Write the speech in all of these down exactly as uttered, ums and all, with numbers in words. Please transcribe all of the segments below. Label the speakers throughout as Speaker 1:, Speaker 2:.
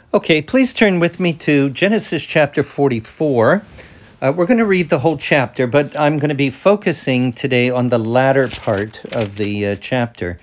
Speaker 1: Okay, please turn with me to Genesis chapter forty-four. Uh, we're going to read the whole chapter, but I'm going to be focusing today on the latter part of the uh, chapter.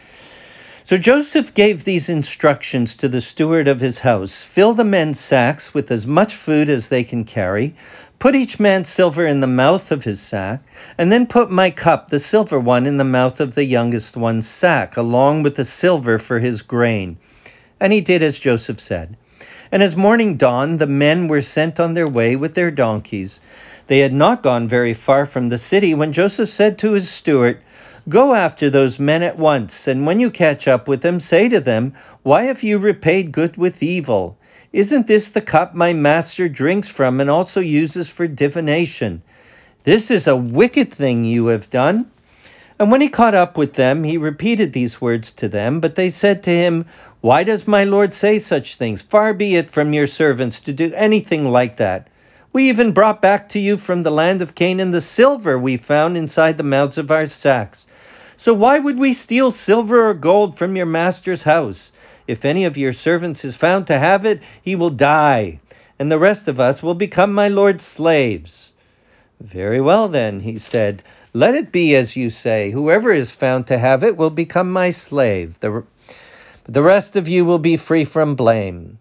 Speaker 1: So Joseph gave these instructions to the steward of his house: fill the men's sacks with as much food as they can carry, put each man's silver in the mouth of his sack, and then put my cup, the silver one, in the mouth of the youngest one's sack, along with the silver for his grain. And he did as Joseph said. And as morning dawned, the men were sent on their way with their donkeys. They had not gone very far from the city when Joseph said to his steward, "Go after those men at once, and when you catch up with them, say to them, 'Why have you repaid good with evil? Isn't this the cup my master drinks from and also uses for divination? This is a wicked thing you have done.'" And when he caught up with them, he repeated these words to them. But they said to him, "Why does my lord say such things? Far be it from your servants to do anything like that. We even brought back to you from the land of Canaan the silver we found inside the mouths of our sacks. So why would we steal silver or gold from your master's house? If any of your servants is found to have it, he will die, and the rest of us will become my lord's slaves." "Very well then," he said, "let it be as you say. Whoever is found to have it will become my slave. The, the rest of you will be free from blame."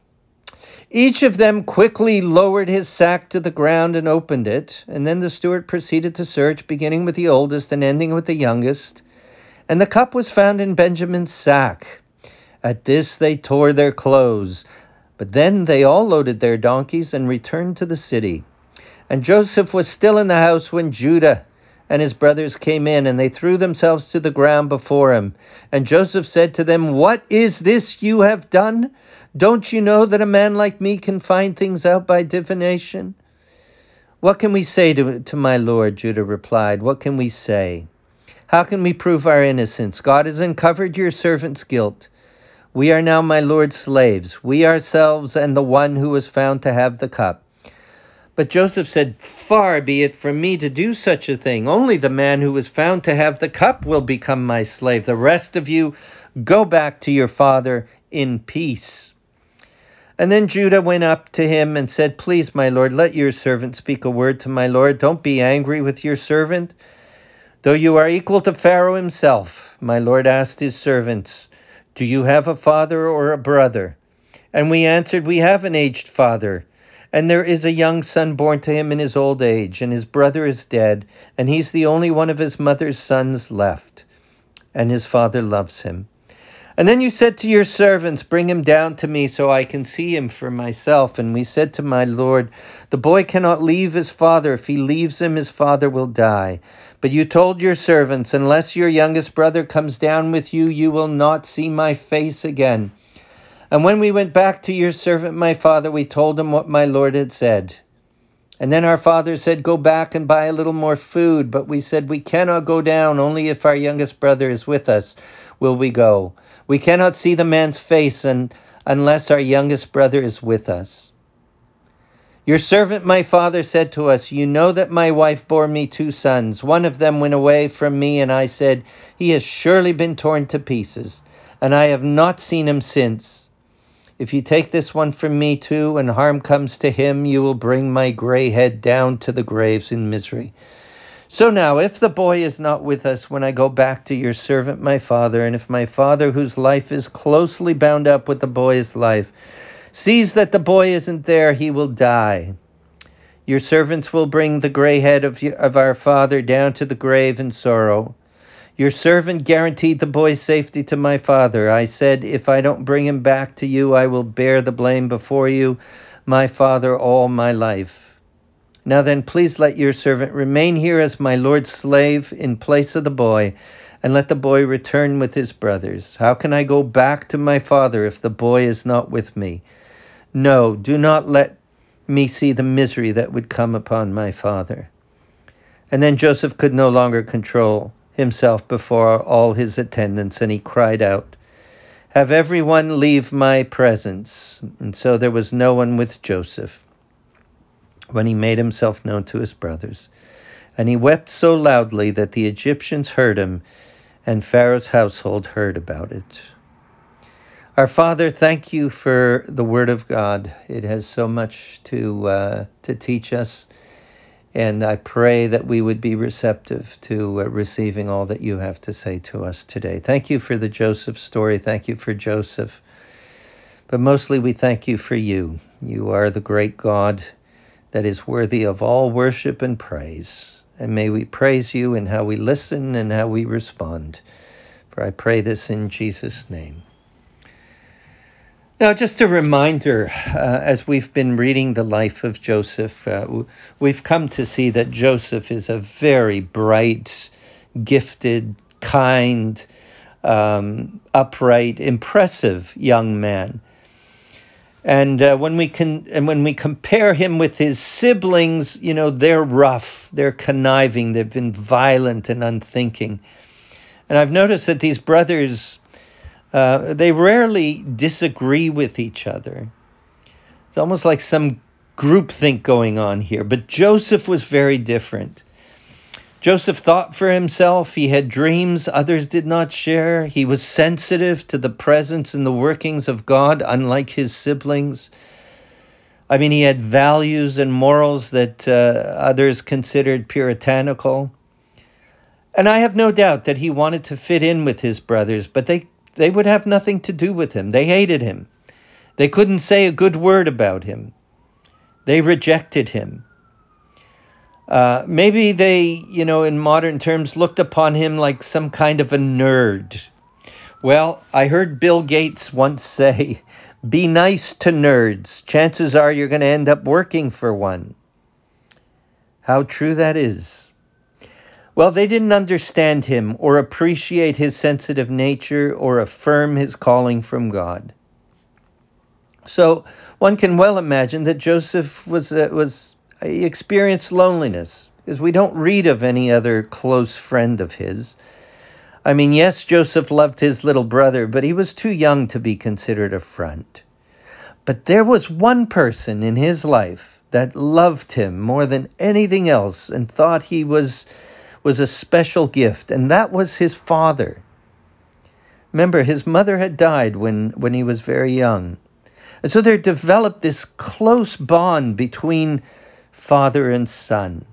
Speaker 1: Each of them quickly lowered his sack to the ground and opened it. And then the steward proceeded to search, beginning with the oldest and ending with the youngest. And the cup was found in Benjamin's sack. At this they tore their clothes. But then they all loaded their donkeys and returned to the city. And Joseph was still in the house when Judah and his brothers came in, and they threw themselves to the ground before him. And Joseph said to them, "What is this you have done? Don't you know that a man like me can find things out by divination?" "What can we say to, to my lord?" Judah replied. "What can we say? How can we prove our innocence? God has uncovered your servant's guilt. We are now my lord's slaves, we ourselves and the one who was found to have the cup." But Joseph said, "Far be it from me to do such a thing. Only the man who was found to have the cup will become my slave. The rest of you, go back to your father in peace." And then Judah went up to him and said, "Please, my lord, let your servant speak a word to my lord. Don't be angry with your servant. Though you are equal to Pharaoh himself." My lord asked his servants, "Do you have a father or a brother?" And we answered, "We have an aged father, and there is a young son born to him in his old age, and his brother is dead, and he's the only one of his mother's sons left, and his father loves him. And then you said to your servants, 'Bring him down to me so I can see him for myself.' And we said to my lord, 'The boy cannot leave his father. If he leaves him, his father will die.' But you told your servants, 'Unless your youngest brother comes down with you, you will not see my face again.' And when we went back to your servant my father, we told him what my lord had said. And then our father said, 'Go back and buy a little more food.' But we said, 'We cannot go down. Only if our youngest brother is with us will we go. We cannot see the man's face and unless our youngest brother is with us.' Your servant my father said to us, 'You know that my wife bore me two sons. One of them went away from me, and I said, "He has surely been torn to pieces," and I have not seen him since. If you take this one from me too, and harm comes to him, you will bring my gray head down to the graves in misery. So now, if the boy is not with us when I go back to your servant my father, and if my father, whose life is closely bound up with the boy's life, sees that the boy isn't there, he will die. Your servants will bring the gray head of, of our father down to the grave in sorrow. Your servant guaranteed the boy's safety to my father. I said, if I don't bring him back to you, I will bear the blame before you, my father, all my life. Now then, please let your servant remain here as my lord's slave in place of the boy, and let the boy return with his brothers. How can I go back to my father if the boy is not with me? No, do not let me see the misery that would come upon my father." And then Joseph could no longer control himself before all his attendants, and he cried out, "Have everyone leave my presence." And so there was no one with Joseph when he made himself known to his brothers. And he wept so loudly that the Egyptians heard him, and Pharaoh's household heard about it. Our Father, thank you for the Word of God. It has so much to uh, to teach us, and I pray that we would be receptive to uh, receiving all that you have to say to us today. Thank you for the Joseph story. Thank you for Joseph. But mostly we thank you for you. You are the great God that is worthy of all worship and praise. And may we praise you in how we listen and how we respond. For I pray this in Jesus' name. Now, just a reminder, uh, as we've been reading the life of Joseph, uh, we've come to see that Joseph is a very bright, gifted, kind, um, upright, impressive young man. And uh, when we can, and when we compare him with his siblings, you know, they're rough, they're conniving, they've been violent and unthinking. And I've noticed that these brothers, Uh, they rarely disagree with each other. It's almost like some groupthink going on here. But Joseph was very different. Joseph thought for himself. He had dreams others did not share. He was sensitive to the presence and the workings of God, unlike his siblings. I mean, he had values and morals that uh, others considered puritanical. And I have no doubt that he wanted to fit in with his brothers, but they They would have nothing to do with him. They hated him. They couldn't say a good word about him. They rejected him. Uh, maybe they, you know, in modern terms, looked upon him like some kind of a nerd. Well, I heard Bill Gates once say, be nice to nerds. Chances are you're going to end up working for one. How true that is. Well, they didn't understand him or appreciate his sensitive nature or affirm his calling from God. So one can well imagine that Joseph was uh, was he experienced loneliness, because we don't read of any other close friend of his. I mean, yes, Joseph loved his little brother, but he was too young to be considered a friend. But there was one person in his life that loved him more than anything else and thought he was was a special gift, and that was his father. Remember, his mother had died when, when he was very young. And so there developed this close bond between father and son.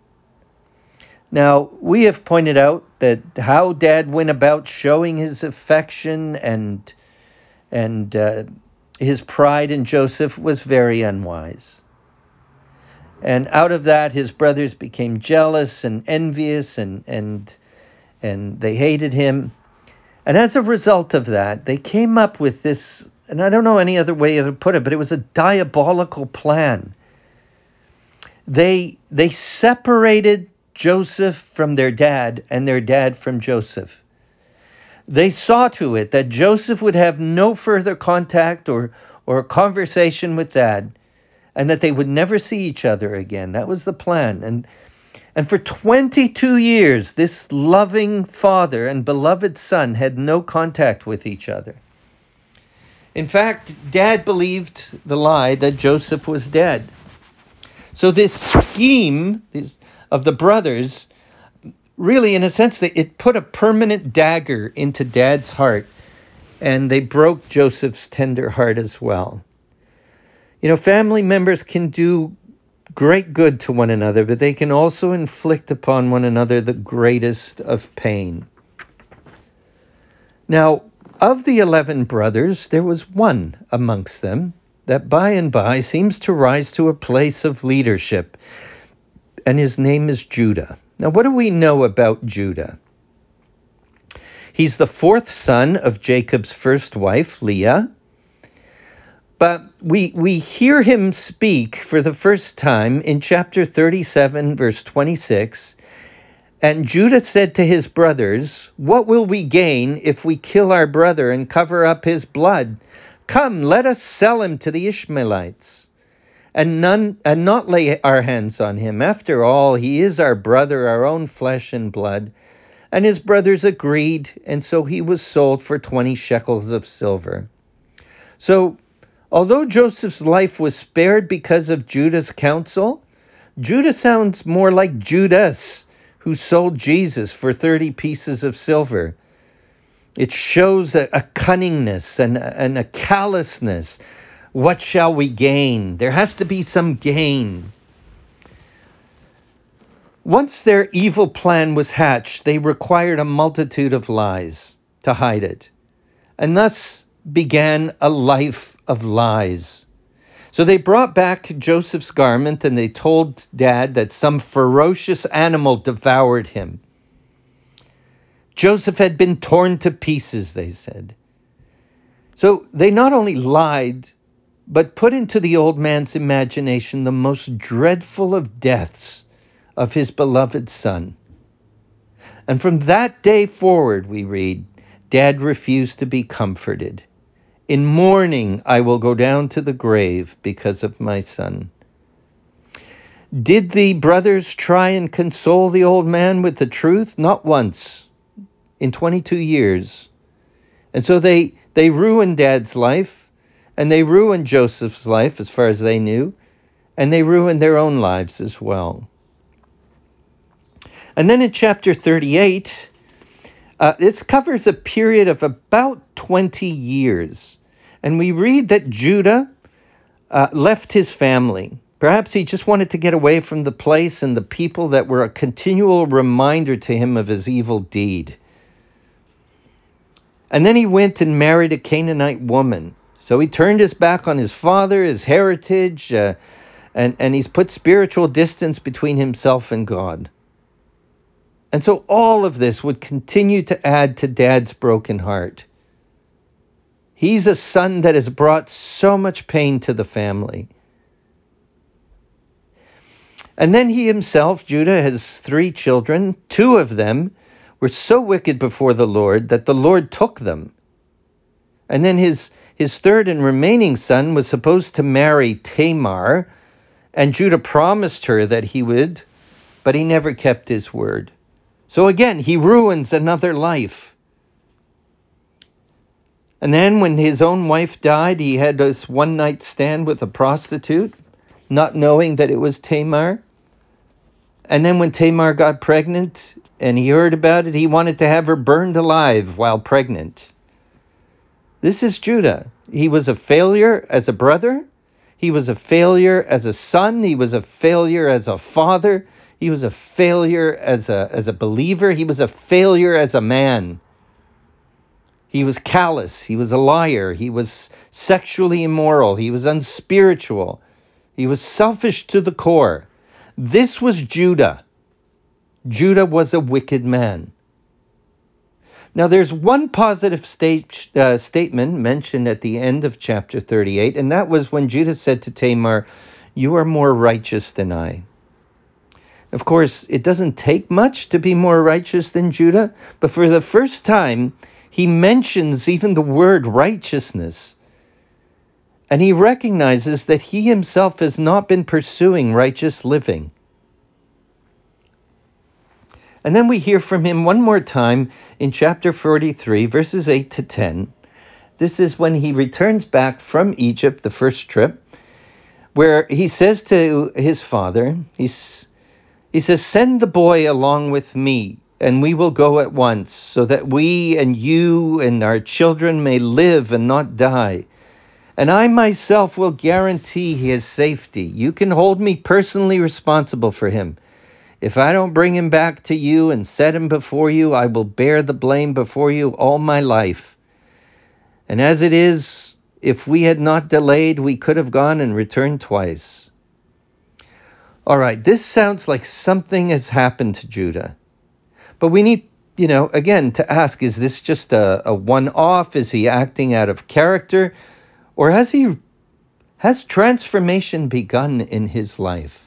Speaker 1: Now, we have pointed out that how Dad went about showing his affection and, and uh, his pride in Joseph was very unwise. And out of that, his brothers became jealous and envious, and and and they hated him. And as a result of that, they came up with this, and I don't know any other way to put it, but it was a diabolical plan. They they separated Joseph from their dad and their dad from Joseph. They saw to it that Joseph would have no further contact or or conversation with Dad, and that they would never see each other again. That was the plan. And and for twenty-two years, this loving father and beloved son had no contact with each other. In fact, Dad believed the lie that Joseph was dead. So this scheme of the brothers, really, in a sense, it put a permanent dagger into Dad's heart, and they broke Joseph's tender heart as well. You know, family members can do great good to one another, but they can also inflict upon one another the greatest of pain. Now, of the eleven brothers, there was one amongst them that by and by seems to rise to a place of leadership, and his name is Judah. Now, what do we know about Judah? He's the fourth son of Jacob's first wife, Leah. But we we hear him speak for the first time in chapter thirty-seven, verse twenty-six. And Judah said to his brothers, "What will we gain if we kill our brother and cover up his blood? Come, let us sell him to the Ishmaelites, and none and not lay our hands on him. After all, he is our brother, our own flesh and blood." And his brothers agreed, and so he was sold for twenty shekels of silver. So, although Joseph's life was spared because of Judah's counsel, Judah sounds more like Judas, who sold Jesus for thirty pieces of silver. It shows a, a cunningness and, and a callousness. What shall we gain? There has to be some gain. Once their evil plan was hatched, they required a multitude of lies to hide it, and thus began a life of lies. So they brought back Joseph's garment, and they told Dad that some ferocious animal devoured him. Joseph had been torn to pieces, they said. So they not only lied, but put into the old man's imagination the most dreadful of deaths of his beloved son. And from that day forward, we read, Dad refused to be comforted. In mourning, I will go down to the grave because of my son. Did the brothers try and console the old man with the truth? Not once in twenty-two years. And so they, they ruined Dad's life, and they ruined Joseph's life as far as they knew, and they ruined their own lives as well. And then in chapter thirty-eight, uh, this covers a period of about twenty years. And we read that Judah uh, left his family. Perhaps he just wanted to get away from the place and the people that were a continual reminder to him of his evil deed. And then he went and married a Canaanite woman. So he turned his back on his father, his heritage, uh, and, and he's put spiritual distance between himself and God. And so all of this would continue to add to Dad's broken heart. He's a son that has brought so much pain to the family. And then he himself, Judah, has three children. Two of them were so wicked before the Lord that the Lord took them. And then his, his third and remaining son was supposed to marry Tamar, and Judah promised her that he would, but he never kept his word. So again, he ruins another life. And then when his own wife died, he had this one-night stand with a prostitute, not knowing that it was Tamar. And then when Tamar got pregnant and he heard about it, he wanted to have her burned alive while pregnant. This is Judah. He was a failure as a brother. He was a failure as a son. He was a failure as a father. He was a failure as a, as a believer. He was a failure as a man. He was callous. He was a liar. He was sexually immoral. He was unspiritual. He was selfish to the core. This was Judah. Judah was a wicked man. Now, there's one positive state, uh, statement mentioned at the end of chapter thirty-eight, and that was when Judah said to Tamar, "You are more righteous than I." Of course, it doesn't take much to be more righteous than Judah, but for the first time, he mentions even the word righteousness. And he recognizes that he himself has not been pursuing righteous living. And then we hear from him one more time in chapter forty-three, verses eight to ten. This is when he returns back from Egypt, the first trip, where he says to his father, he's, he says, "Send the boy along with me, and we will go at once, so that we and you and our children may live and not die. And I myself will guarantee his safety. You can hold me personally responsible for him. If I don't bring him back to you and set him before you, I will bear the blame before you all my life. And as it is, if we had not delayed, we could have gone and returned twice." All right, this sounds like something has happened to Judah. But we need, you know, again, to ask, is this just a, a one-off? Is he acting out of character? Or has he, has transformation begun in his life?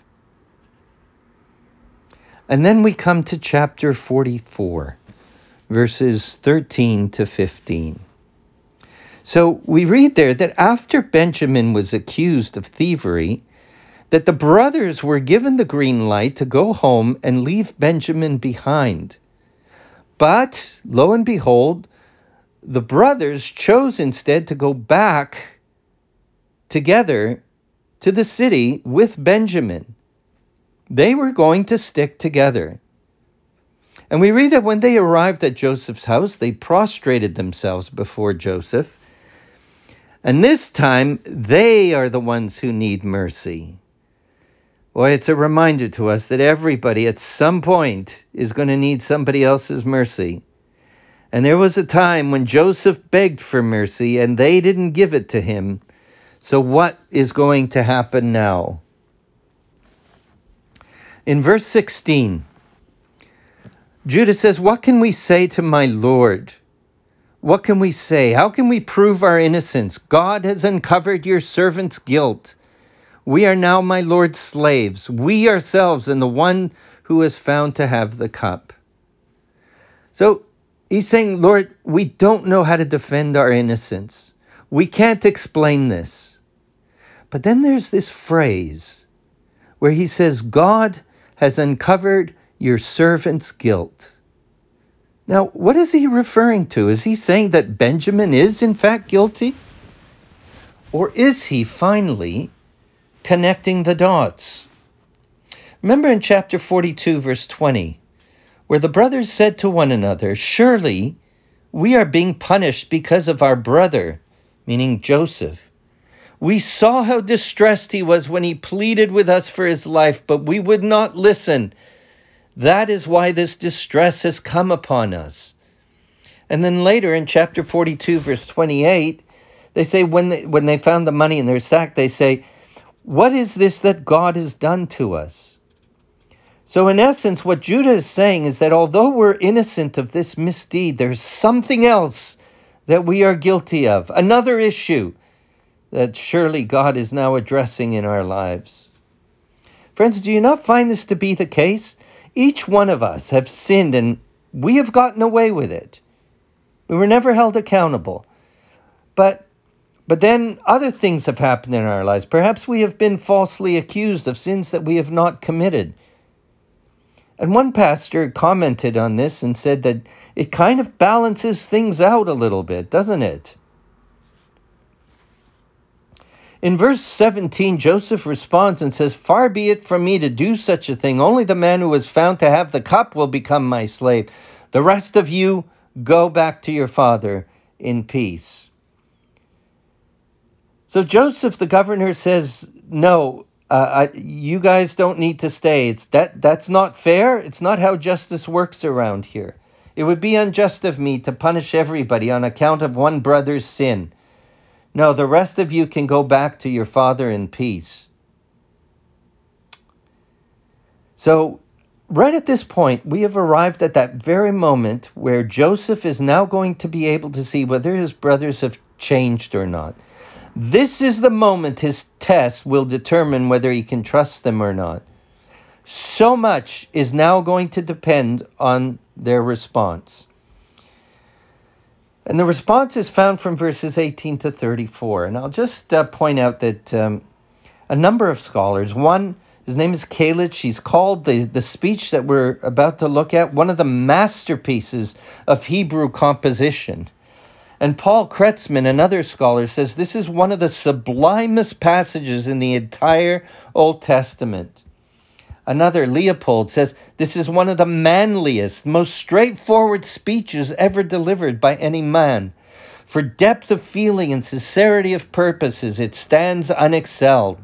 Speaker 1: And then we come to chapter forty-four, verses thirteen to fifteen. So we read there that after Benjamin was accused of thievery, that the brothers were given the green light to go home and leave Benjamin behind. But, lo and behold, the brothers chose instead to go back together to the city with Benjamin. They were going to stick together. And we read that when they arrived at Joseph's house, they prostrated themselves before Joseph. And this time, they are the ones who need mercy. Boy, it's a reminder to us that everybody at some point is going to need somebody else's mercy. And there was a time when Joseph begged for mercy and they didn't give it to him. So what is going to happen now? In verse sixteen, Judah says, "What can we say to my Lord? What can we say? How can we prove our innocence? God has uncovered your servant's guilt. We are now my Lord's slaves, we ourselves and the one who is found to have the cup." So he's saying, Lord, we don't know how to defend our innocence. We can't explain this. But then there's this phrase where he says, God has uncovered your servant's guilt. Now, what is he referring to? Is he saying that Benjamin is in fact guilty? Or is he finally connecting the dots? Remember in chapter forty-two, verse twenty, where the brothers said to one another, "Surely we are being punished because of our brother," meaning Joseph. "We saw how distressed he was when he pleaded with us for his life, but we would not listen. That is why this distress has come upon us." And then later in chapter forty-two, verse twenty-eight, they say when they, when they found the money in their sack, they say, "What is this that God has done to us?" So in essence, what Judah is saying is that although we're innocent of this misdeed, there's something else that we are guilty of, another issue that surely God is now addressing in our lives. Friends, do you not find this to be the case? Each one of us have sinned and we have gotten away with it. We were never held accountable. But But then other things have happened in our lives. Perhaps we have been falsely accused of sins that we have not committed. And one pastor commented on this and said that it kind of balances things out a little bit, doesn't it? In verse seventeen, Joseph responds and says, "Far be it from me to do such a thing. Only the man who is found to have the cup will become my slave. The rest of you go back to your father in peace." So Joseph, the governor, says, no, uh, I, you guys don't need to stay. It's that that's not fair. It's not how justice works around here. It would be unjust of me to punish everybody on account of one brother's sin. No, the rest of you can go back to your father in peace. So right at this point, we have arrived at that very moment where Joseph is now going to be able to see whether his brothers have changed or not. This is the moment his test will determine whether he can trust them or not. So much is now going to depend on their response. And the response is found from verses eighteen to thirty-four. And I'll just uh, point out that um, a number of scholars, one, his name is Kalish, she's called the, the speech that we're about to look at one of the masterpieces of Hebrew composition. And Paul Kretzmann, another scholar, says this is one of the sublimest passages in the entire Old Testament. Another, Leopold, says this is one of the manliest, most straightforward speeches ever delivered by any man. For depth of feeling and sincerity of purposes, it stands unexcelled.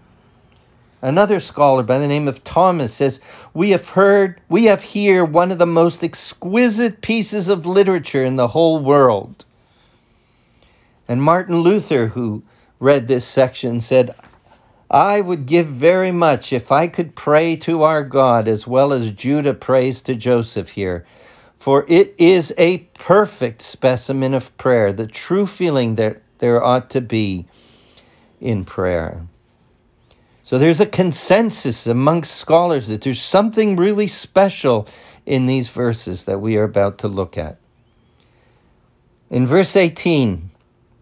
Speaker 1: Another scholar by the name of Thomas says, we have heard, we have here one of the most exquisite pieces of literature in the whole world. And Martin Luther, who read this section, said, I would give very much if I could pray to our God as well as Judah prays to Joseph here, for it is a perfect specimen of prayer, the true feeling that there ought to be in prayer. So there's a consensus amongst scholars that there's something really special in these verses that we are about to look at. In verse eighteen,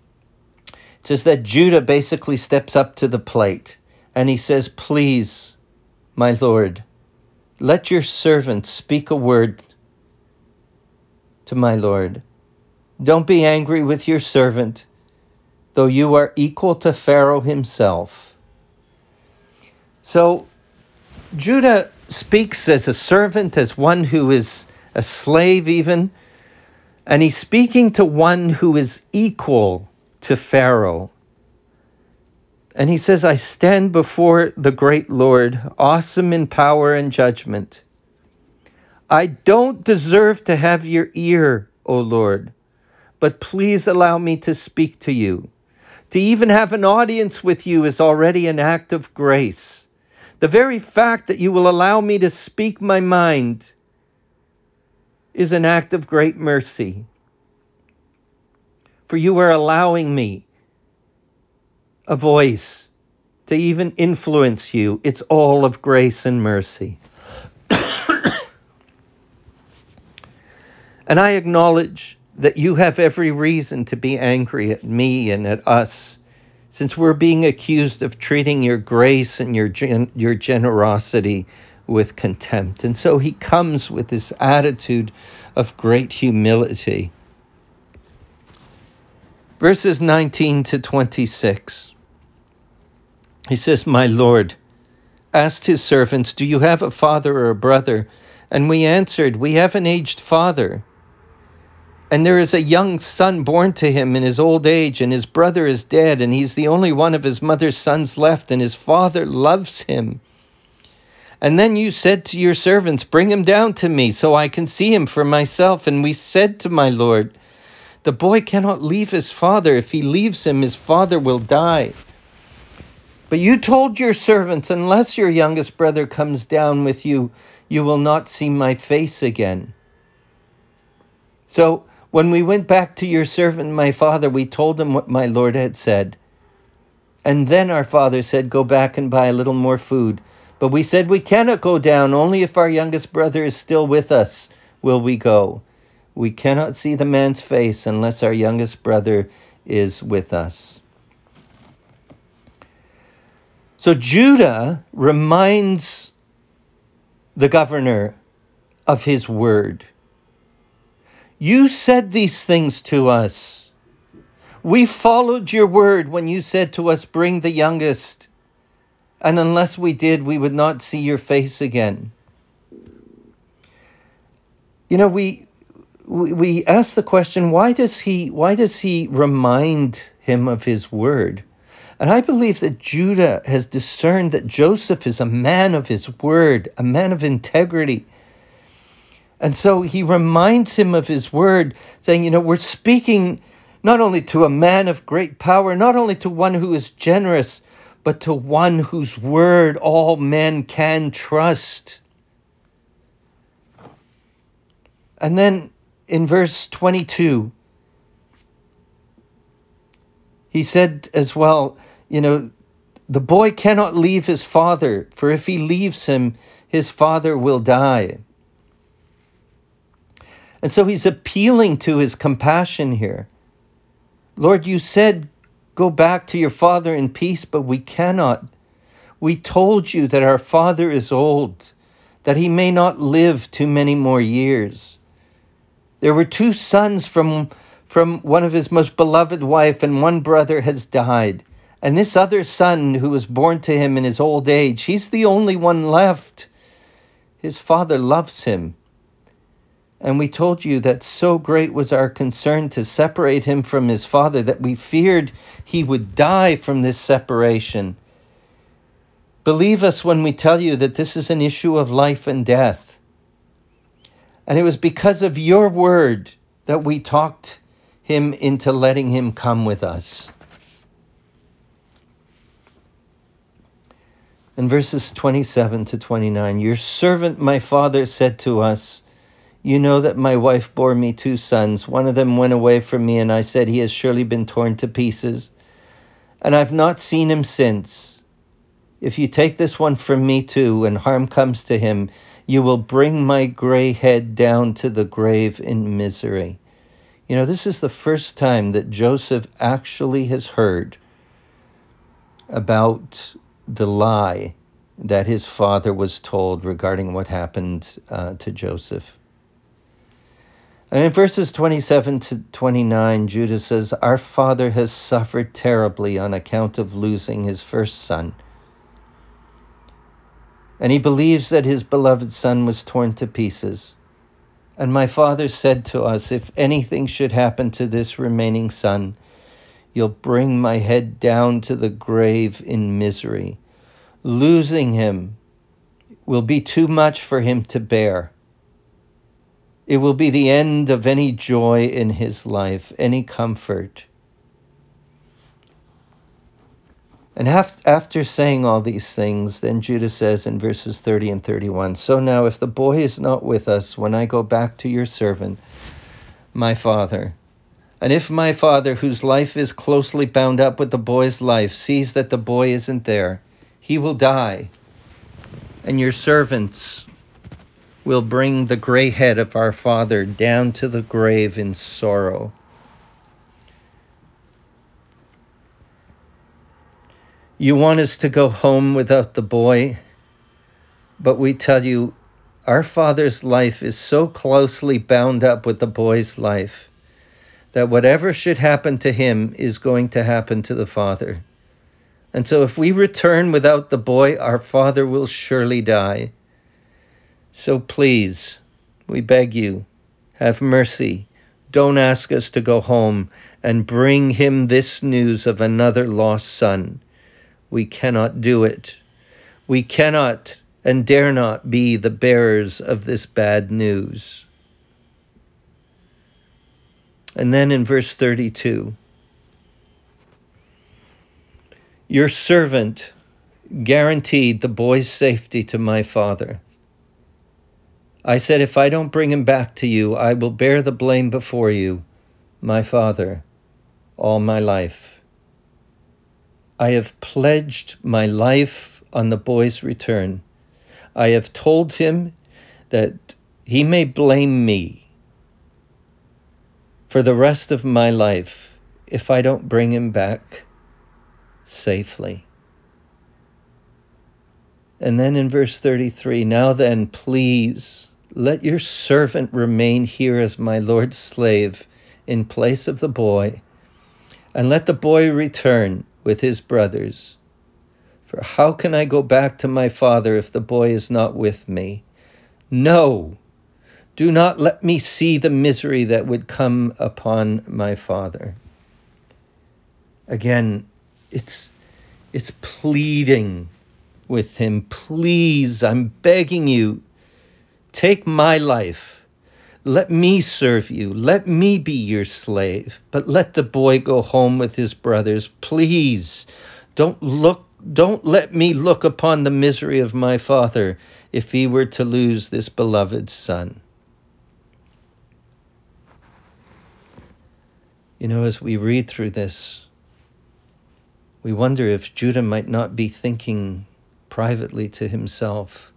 Speaker 1: it says that Judah basically steps up to the plate and he says, please, my Lord, let your servant speak a word to my Lord. Don't be angry with your servant, though you are equal to Pharaoh himself. So Judah speaks as a servant, as one who is a slave even. And he's speaking to one who is equal to Pharaoh. And he says, I stand before the great Lord, awesome in power and judgment. I don't deserve to have your ear, O Lord, but please allow me to speak to you. To even have an audience with you is already an act of grace. The very fact that you will allow me to speak my mind is an act of great mercy. For you are allowing me a voice to even influence you. It's all of grace and mercy. And I acknowledge that you have every reason to be angry at me and at us, since we're being accused of treating your grace and your gen- your generosity with contempt. And so he comes with this attitude of great humility. Verses nineteen to twenty-six. He says, My Lord asked his servants, do you have a father or a brother? And we answered, we have an aged father, and there is a young son born to him in his old age, and his brother is dead, and he's the only one of his mother's sons left, and his father loves him. And then you said to your servants, bring him down to me, so I can see him for myself. And we said to my Lord, the boy cannot leave his father. If he leaves him, his father will die. But you told your servants, unless your youngest brother comes down with you, you will not see my face again. So when we went back to your servant, my father, we told him what my Lord had said. And then our father said, go back and buy a little more food. But we said, we cannot go down. Only if our youngest brother is still with us will we go. We cannot see the man's face unless our youngest brother is with us. So Judah reminds the governor of his word. You said these things to us. We followed your word when you said to us, bring the youngest. And unless we did, we would not see your face again. You know, we we, we ask the question, why does he why does he remind him of his word? And I believe that Judah has discerned that Joseph is a man of his word, a man of integrity. And so he reminds him of his word, saying, you know, we're speaking not only to a man of great power, not only to one who is generous, but to one whose word all men can trust. And then in verse twenty-two, he said as well, you know, the boy cannot leave his father, for if he leaves him, his father will die. And so he's appealing to his compassion here. Lord, you said, go back to your father in peace, but we cannot. We told you that our father is old, that he may not live too many more years. There were two sons from, from one of his most beloved wife, and one brother has died. And this other son who was born to him in his old age, he's the only one left. His father loves him. And we told you that so great was our concern to separate him from his father that we feared he would die from this separation. Believe us when we tell you that this is an issue of life and death. And it was because of your word that we talked him into letting him come with us. In verses twenty-seven to twenty-nine, your servant, my father, said to us, you know that my wife bore me two sons. One of them went away from me, and I said, he has surely been torn to pieces. And I've not seen him since. If you take this one from me too, and harm comes to him, you will bring my gray head down to the grave in misery. You know, this is the first time that Joseph actually has heard about the lie that his father was told regarding what happened uh, to Joseph. And in verses twenty-seven to twenty-nine, Judah says, our father has suffered terribly on account of losing his first son. And he believes that his beloved son was torn to pieces. And my father said to us, if anything should happen to this remaining son, you'll bring my head down to the grave in misery. Losing him will be too much for him to bear. It will be the end of any joy in his life, any comfort. And after saying all these things, then Judah says in verses thirty and thirty-one, so now if the boy is not with us when I go back to your servant, my father, and if my father, whose life is closely bound up with the boy's life, sees that the boy isn't there, he will die, and your servants will bring the gray head of our father down to the grave in sorrow. You want us to go home without the boy, but we tell you, our father's life is so closely bound up with the boy's life that whatever should happen to him is going to happen to the father. And so if we return without the boy, our father will surely die. So please, we beg you, have mercy. Don't ask us to go home and bring him this news of another lost son. We cannot do it. We cannot and dare not be the bearers of this bad news. And then in verse thirty-two, your servant guaranteed the boy's safety to my father. I said, if I don't bring him back to you, I will bear the blame before you, my father, all my life. I have pledged my life on the boy's return. I have told him that he may blame me for the rest of my life if I don't bring him back safely. And then in verse thirty-three, now then, please, let your servant remain here as my Lord's slave in place of the boy, and let the boy return with his brothers. For how can I go back to my father if the boy is not with me? No, do not let me see the misery that would come upon my father. Again, it's it's pleading with him. Please, I'm begging you, take my life. Let me serve you. Let me be your slave. But let the boy go home with his brothers. Please, don't look, don't let me look upon the misery of my father if he were to lose this beloved son. You know, as we read through this, we wonder if Judah might not be thinking privately to himself,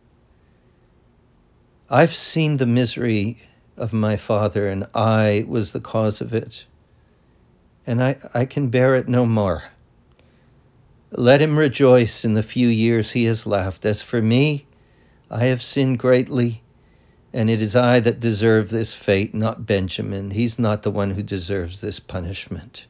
Speaker 1: I've seen the misery of my father, and I was the cause of it, and I, I can bear it no more. Let him rejoice in the few years he has left. As for me, I have sinned greatly, and it is I that deserve this fate, not Benjamin. He's not the one who deserves this punishment.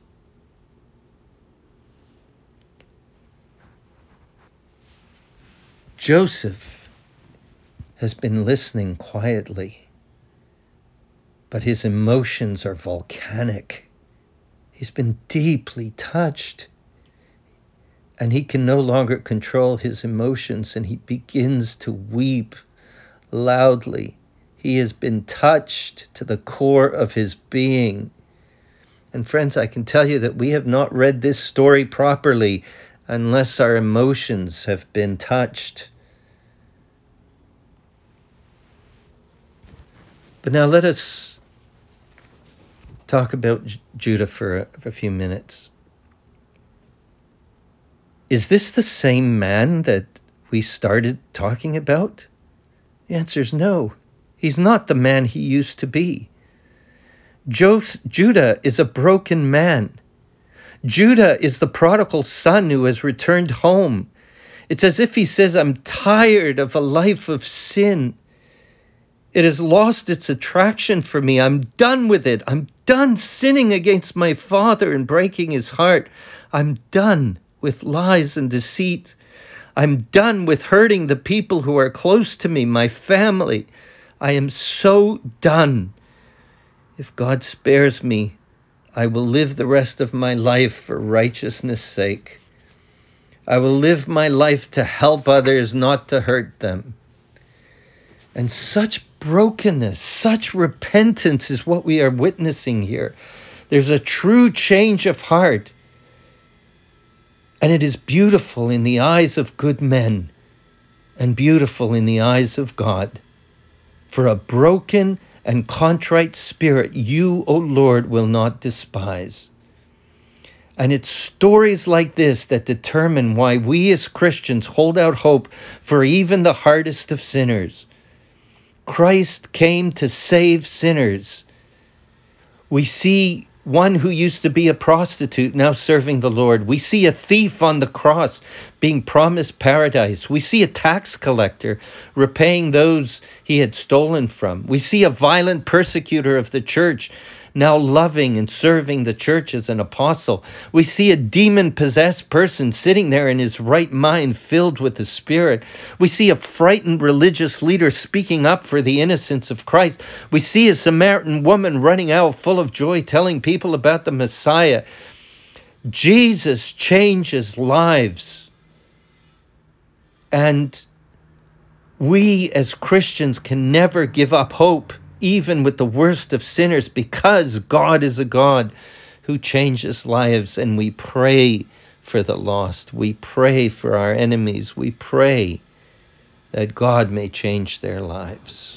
Speaker 1: Joseph has been listening quietly, but his emotions are volcanic. He's been deeply touched, and he can no longer control his emotions, and he begins to weep loudly. He has been touched to the core of his being. And friends, I can tell you that we have not read this story properly unless our emotions have been touched. But now let us talk about Judah for a, for a few minutes. Is this the same man that we started talking about? The answer is no. He's not the man he used to be. Jos- Judah is a broken man. Judah is the prodigal son who has returned home. It's as if he says, I'm tired of a life of sin. It has lost its attraction for me. I'm done with it. I'm done sinning against my father and breaking his heart. I'm done with lies and deceit. I'm done with hurting the people who are close to me, my family. I am so done. If God spares me, I will live the rest of my life for righteousness' sake. I will live my life to help others, not to hurt them. And such brokenness, such repentance is what we are witnessing here. There's a true change of heart. And it is beautiful in the eyes of good men and beautiful in the eyes of God. For a broken and contrite spirit, you, O Lord, will not despise. And it's stories like this that determine why we as Christians hold out hope for even the hardest of sinners. Christ came to save sinners. We see one who used to be a prostitute now serving the Lord. We see a thief on the cross being promised paradise. We see a tax collector repaying those he had stolen from. We see a violent persecutor of the church now loving and serving the church as an apostle. We see a demon-possessed person sitting there in his right mind, filled with the Spirit. We see a frightened religious leader speaking up for the innocence of Christ. We see a Samaritan woman running out full of joy, telling people about the Messiah. Jesus changes lives. And we as Christians can never give up hope, even with the worst of sinners, because God is a God who changes lives, and we pray for the lost. We pray for our enemies. We pray that God may change their lives.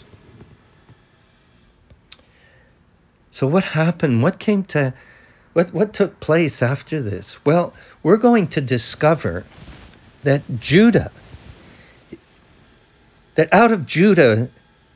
Speaker 1: So what happened? What came to, what, what took place after this? Well, we're going to discover that Judah, that out of Judah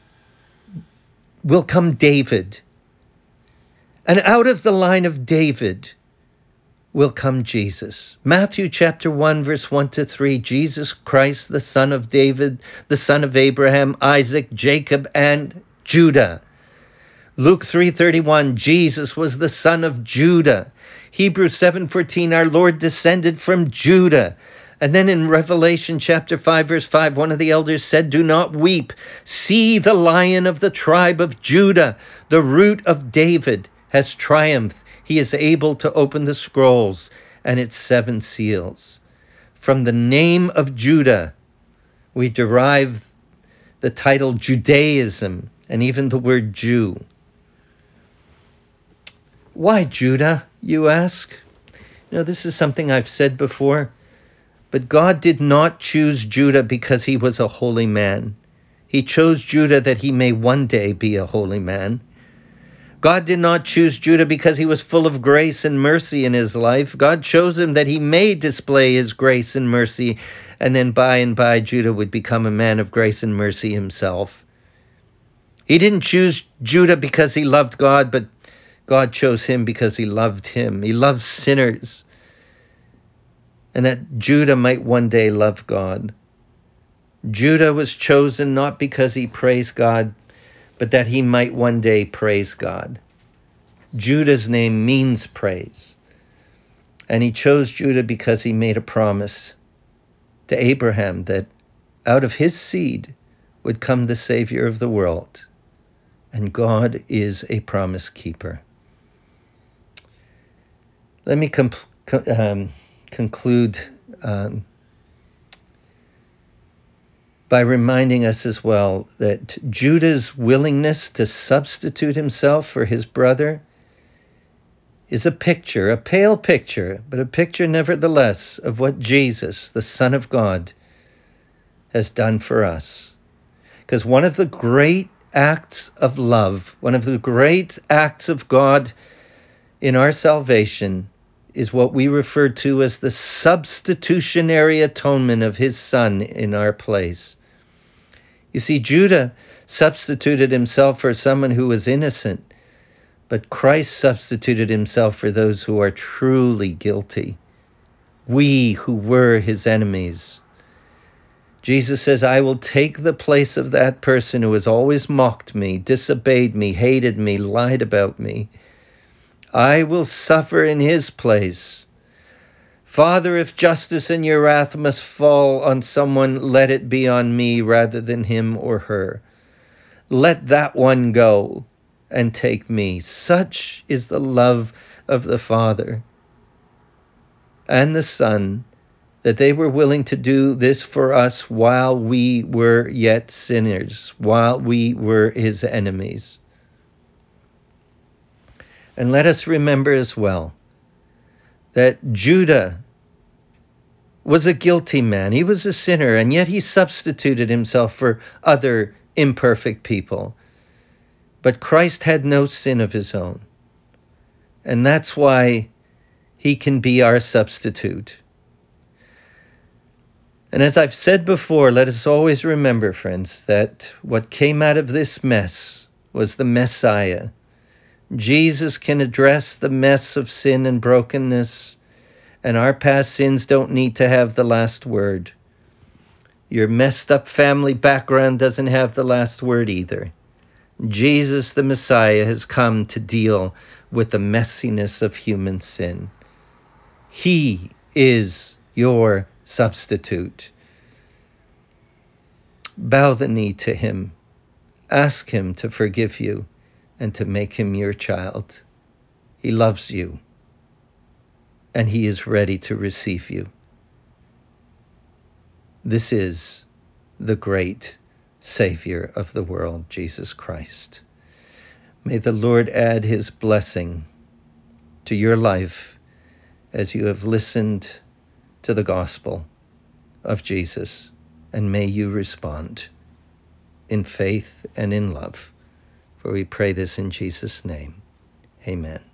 Speaker 1: will come David. And out of the line of David will come Jesus. Matthew chapter one, verse one to three, Jesus Christ, the son of David, the son of Abraham, Isaac, Jacob, and Judah. Luke three thirty-one, Jesus was the son of Judah. Hebrews seven fourteen, our Lord descended from Judah. And then in Revelation chapter five, verse five, one of the elders said, do not weep. See, the Lion of the tribe of Judah, the root of David, has triumphed. He is able to open the scrolls and its seven seals. From the name of Judah, we derive the title Judaism and even the word Jew. Why Judah, you ask? You know, this is something I've said before. But God did not choose Judah because he was a holy man. He chose Judah that he may one day be a holy man. God did not choose Judah because he was full of grace and mercy in his life. God chose him that he may display his grace and mercy, and then by and by Judah would become a man of grace and mercy himself. He didn't choose Judah because he loved God, but God chose him because he loved him. He loves sinners. And that Judah might one day love God. Judah was chosen not because he praised God, but that he might one day praise God. Judah's name means praise. And he chose Judah because he made a promise to Abraham that out of his seed would come the Savior of the world. And God is a promise keeper. Let me comp- um, conclude um, by reminding us as well that Judah's willingness to substitute himself for his brother is a picture, a pale picture, but a picture nevertheless of what Jesus, the Son of God, has done for us. Because one of the great acts of love, one of the great acts of God in our salvation is what we refer to as the substitutionary atonement of his Son in our place. You see, Judah substituted himself for someone who was innocent, but Christ substituted himself for those who are truly guilty. We who were his enemies. Jesus says, I will take the place of that person who has always mocked me, disobeyed me, hated me, lied about me. I will suffer in his place. Father, if justice and your wrath must fall on someone, let it be on me rather than him or her. Let that one go and take me. Such is the love of the Father and the Son, that they were willing to do this for us while we were yet sinners, while we were his enemies. And let us remember as well that Judah was a guilty man. He was a sinner, and yet he substituted himself for other imperfect people. But Christ had no sin of his own. And that's why he can be our substitute. And as I've said before, let us always remember, friends, that what came out of this mess was the Messiah. Jesus can address the mess of sin and brokenness, and our past sins don't need to have the last word. Your messed up family background doesn't have the last word either. Jesus, the Messiah, has come to deal with the messiness of human sin. He is your substitute. Bow the knee to him. Ask him to forgive you and to make him your child. He loves you, and he is ready to receive you. This is the great Savior of the world, Jesus Christ. May the Lord add his blessing to your life as you have listened to the gospel of Jesus, and may you respond in faith and in love. For we pray this in Jesus' name. Amen.